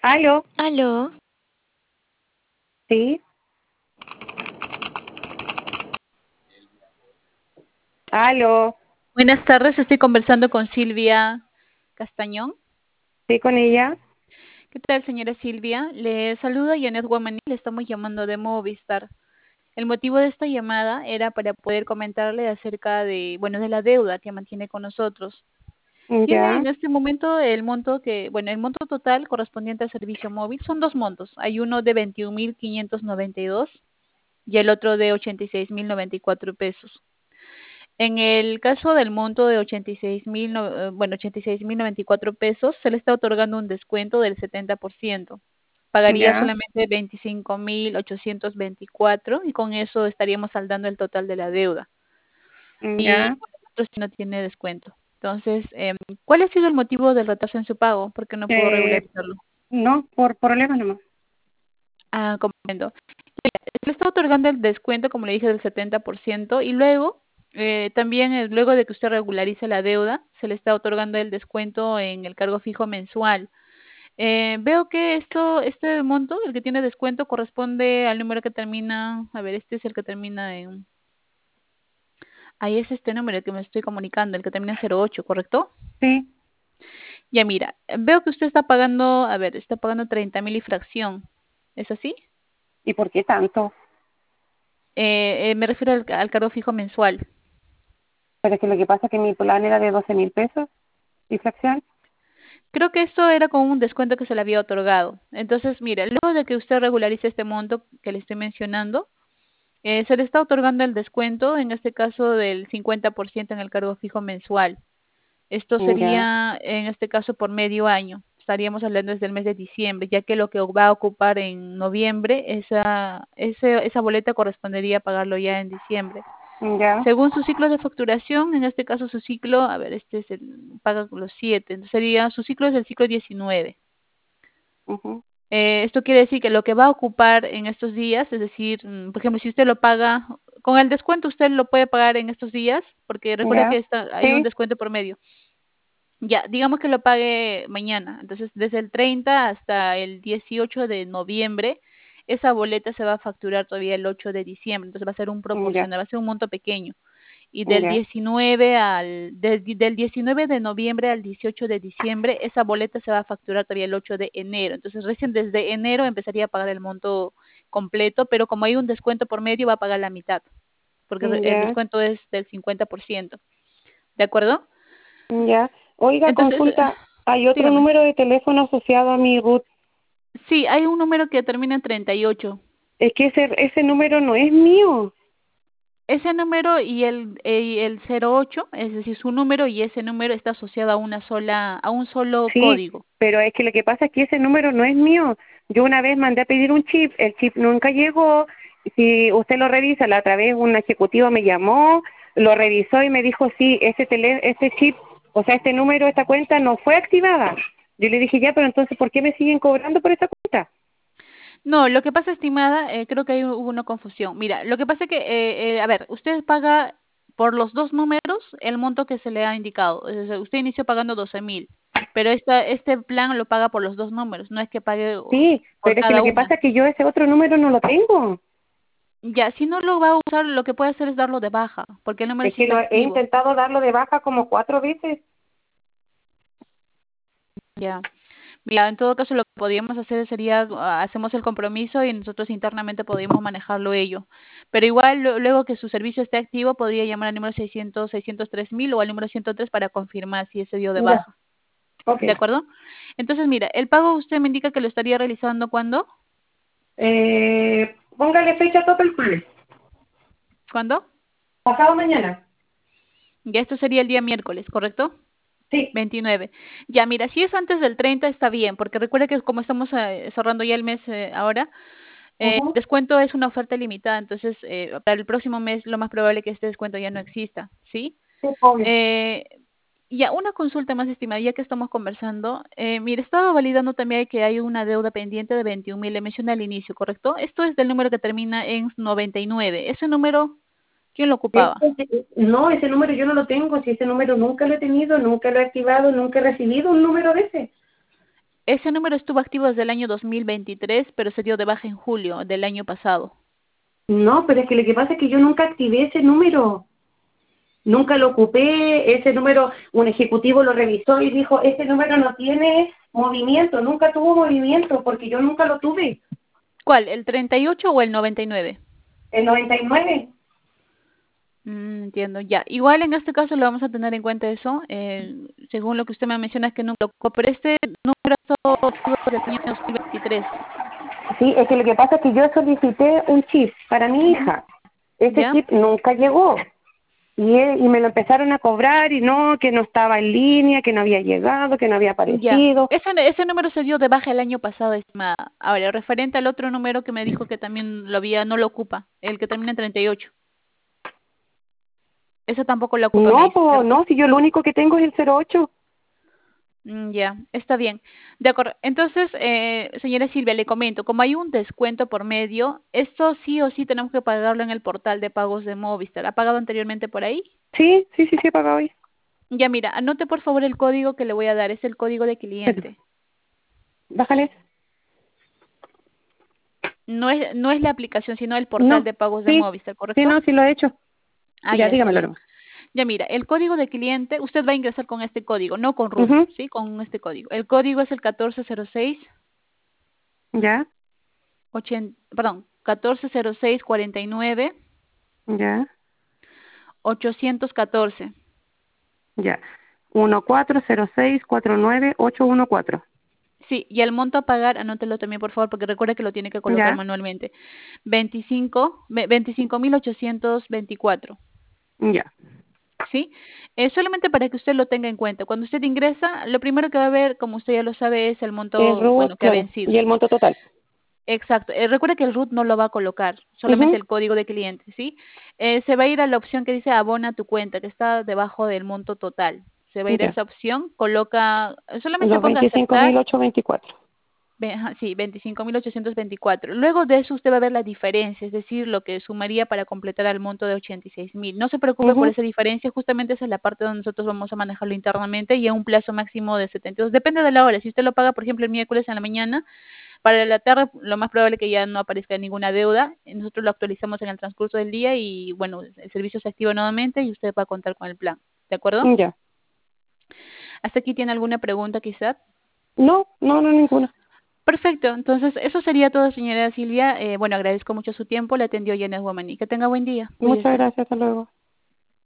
¿Aló? Aló, Sí. ¿Aló? Buenas tardes, estoy conversando con Silvia Castañón. ¿Sí con ella? ¿Qué tal, señora Silvia? Le saluda Janet Guamaní, le estamos llamando de Movistar. El motivo de esta llamada era para poder comentarle acerca de, bueno, de la deuda que mantiene con nosotros. Tiene Ya, en este momento el monto el monto total correspondiente al servicio móvil son dos montos. Hay uno de 21.592 y el otro de 86.094 pesos. En el caso del monto de 86.000, 86.094 pesos, se le está otorgando un descuento del 70%. Pagaría ya, solamente 25.824 y con eso estaríamos saldando el total de la deuda. Y ya. con nosotros sí no tiene descuento. Entonces, ¿cuál ha sido el motivo del retraso en su pago? ¿Por qué no pudo Eh, regularizarlo? no, por problemas nomás. Ah, comprendo. Le está otorgando el descuento, como le dije, del 70% y luego, también luego de que usted regularice la deuda, se le está otorgando el descuento en el cargo fijo mensual. Veo que este monto, el que tiene descuento, corresponde al número que termina, a ver, este es el que termina en, ahí es este número que me estoy comunicando, el que termina en 08, ¿correcto? Sí. Ya mira, veo que usted está pagando, a ver, está pagando 30.000 y fracción, ¿es así? ¿Y por qué tanto? Me refiero al cargo fijo mensual. Pero es que lo que pasa es que mi plan era de 12.000 pesos y fracción. Creo que esto era con un descuento que se le había otorgado. Entonces, mire, luego de que usted regularice este monto que le estoy mencionando, se le está otorgando el descuento, en este caso del 50% en el cargo fijo mensual. Esto Ya, sería, en este caso, por medio año. Estaríamos hablando desde el mes de diciembre, ya que lo que va a ocupar en noviembre, esa boleta correspondería a pagarlo ya en diciembre. ya, Según su ciclo de facturación, en este caso su ciclo, a ver, este es paga los 7, entonces sería, su ciclo es el ciclo 19. ujú, Esto quiere decir que lo que va a ocupar en estos días, es decir, por ejemplo, si usted lo paga, con el descuento usted lo puede pagar en estos días, porque recuerda ya, que hay un sí, descuento por medio. Ya, digamos que lo pague mañana. Entonces, desde el 30 hasta el 18 de noviembre, esa boleta se va a facturar todavía el 8 de diciembre. Entonces, va a ser un ya, proporcional, va a ser un monto pequeño. Y ya, del 19 de noviembre al 18 de diciembre, esa boleta se va a facturar todavía el 8 de enero. Entonces, recién desde enero empezaría a pagar el monto completo, pero como hay un descuento por medio, va a pagar la mitad, porque el ya, descuento es del 50%. ¿De acuerdo? ya. Oiga, Entonces, consulta, hay otro dígame. número de teléfono asociado a mi root. Sí, hay un número que termina en 38. Es que ese número no es mío. Ese número y el 08, es decir, su número y ese número está asociado a un solo Sí, código. pero es que lo que pasa es que ese número no es mío. Yo una vez mandé a pedir un chip, el chip nunca llegó. Si usted lo revisa, la otra vez un ejecutivo me llamó, lo revisó y me dijo, sí, ese chip, o sea, este número, esta cuenta no fue activada. Yo le dije, ya, pero entonces, ¿por qué me siguen cobrando por esta cuenta? No, lo que pasa, estimada, creo que ahí hubo una confusión. Mira, lo que pasa es que, a ver, usted paga por los dos números el monto que se le ha indicado. Es decir, usted inició pagando 12.000, pero este plan lo paga por los dos números, no es que pague Sí, por pero es que lo cada que una. pasa es que yo ese otro número no lo tengo. Ya, si no lo va a usar, lo que puede hacer es darlo de baja, porque el número Es sí que está he activo. intentado darlo de baja como 4 veces. Ya. Mira, en todo caso lo que podríamos hacer sería, hacemos el compromiso y nosotros internamente podríamos manejarlo ello. Pero igual, luego que su servicio esté activo, podría llamar al número 603.000 o al número 103 para confirmar si se dio de Ya, baja. ok. ¿De acuerdo? Entonces, mira, el pago usted me indica que lo estaría realizando ¿cuándo? Póngale fecha tope el jueves. ¿Cuándo? Pasado mañana. Ya esto sería el día miércoles, ¿correcto? Sí. 29. Ya, mira, si es antes del 30 está bien, porque recuerda que como estamos cerrando ya el mes ahora, Ujú. descuento es una oferta limitada, entonces para el próximo mes lo más probable es que este descuento ya no exista, ¿sí? Sí, obvio. Eh, ya, una consulta más, estimada, ya que estamos conversando. Mire, estaba validando también que hay una deuda pendiente de 21.000, le mencioné al inicio, ¿correcto? Esto es del número que termina en 99. ¿Ese número quién lo ocupaba? No, ese número yo no lo tengo. Si ese número nunca lo he tenido, nunca lo he activado, nunca he recibido un número de ese. Ese número estuvo activo desde el año 2023, pero se dio de baja en julio del año pasado. No, pero es que lo que pasa es que yo nunca activé ese número. Nunca lo ocupé, ese número, un ejecutivo lo revisó y dijo, ese número no tiene movimiento, nunca tuvo movimiento, porque yo nunca lo tuve. ¿Cuál? ¿El 38 o el 99? El 99. Entiendo, ya. Igual en este caso lo vamos a tener en cuenta eso. Según lo que usted me menciona es que no lo ocupó, pero este número estuvo activo desde el año 2023. Sí, es que lo que pasa es que yo solicité un chip para mi Ujú. hija. Ese ¿Ya? chip nunca llegó. Y me lo empezaron a cobrar y no, que no estaba en línea, que no había llegado, que no había Ya. aparecido. Ese número se dio de baja el año pasado, estimada. Ahora, referente al otro número que me dijo que también lo había, no lo ocupa, el que termina en 38. Ese tampoco lo ocupa, me No, dice, pues ¿cierto? no, si yo lo único que tengo es el 08. Ya, está bien. De acuerdo. Entonces, señora Silvia, le comento, como hay un descuento por medio, esto sí o sí tenemos que pagarlo en el portal de pagos de Movistar. ¿Ha pagado anteriormente por ahí? Sí, sí, sí, sí, he pagado hoy. Ya, mira, anote por favor el código que le voy a dar, es el código de cliente. Bájale. No es la aplicación, sino el portal No, de pagos de sí, Movistar, sí, ¿correcto? no, sí lo he hecho. Ah, Ya, ya está dígamelo bien. nomás. Ya mira, el código de cliente, usted va a ingresar con este código, no con RUT, Mhm. ¿sí? Con este código. El código es el 1406, Ya, 1406 49 ya, 814. ya. 1406498814. Sí, y el monto a pagar, anótelo también por favor, porque recuerde que lo tiene que colocar Ya, manualmente. 25.824. ya. ¿Sí? Solamente para que usted lo tenga en cuenta. Cuando usted ingresa, lo primero que va a ver, como usted ya lo sabe, es el El monto, RUT, bueno, que ha claro. vencido. Y el monto total. Exacto. Recuerde que el RUT no lo va a colocar, solamente Mhm. el código de cliente, ¿sí? Se va a ir a la opción que dice abona tu cuenta, que está debajo del monto total. Se va a ir a Ya. esa opción, coloca, solamente Los ponga 25.000, aceptar. 824. Ajá, sí, 25.824. Luego de eso usted va a ver la diferencia, es decir, lo que sumaría para completar al monto de 86.000. No se preocupe por Mhm. esa diferencia, justamente esa es la parte donde nosotros vamos a manejarlo internamente y a un plazo máximo de 72. Depende de la hora. Si usted lo paga, por ejemplo, el miércoles en la mañana, para la tarde lo más probable que ya no aparezca ninguna deuda. Nosotros lo actualizamos en el transcurso del día y bueno, el servicio se activa nuevamente y usted va a contar con el plan. ¿De acuerdo? Ya. ¿Hasta aquí tiene alguna pregunta quizás? No, no, no, ninguna. Perfecto, entonces eso sería todo, señora Silvia. Bueno, agradezco mucho su tiempo, le atendió Janet Woman y que tenga buen día, Muchas cuídese. gracias, hasta luego.